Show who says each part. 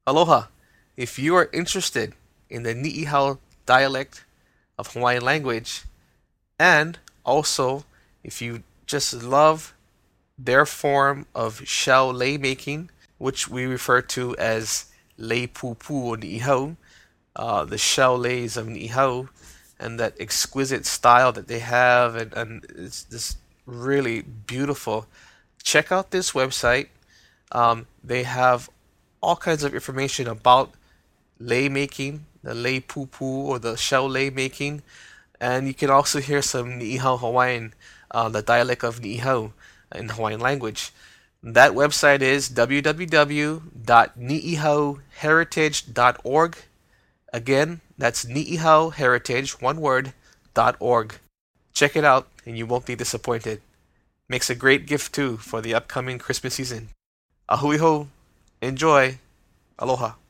Speaker 1: Aloha! If you are interested in the Ni'ihau dialect of Hawaiian language, and also if you just love their form of shell lei making, which we refer to as lei pupu or Ni'ihau, the shell leis of Ni'ihau, and that exquisite style that they have, and it's this really beautiful. Check out this website. They have all kinds of information about lei making, the lei pupu or the shell lei making, and you can also hear some Ni'ihau Hawaiian, the dialect of Ni'ihau in Hawaiian language. That website is www.niihauheritage.org. Again, that's Ni'ihau Heritage, one word, .org. Check it out and you won't be disappointed. Makes a great gift too for the upcoming Christmas season. Ahui ho! Enjoy! Aloha!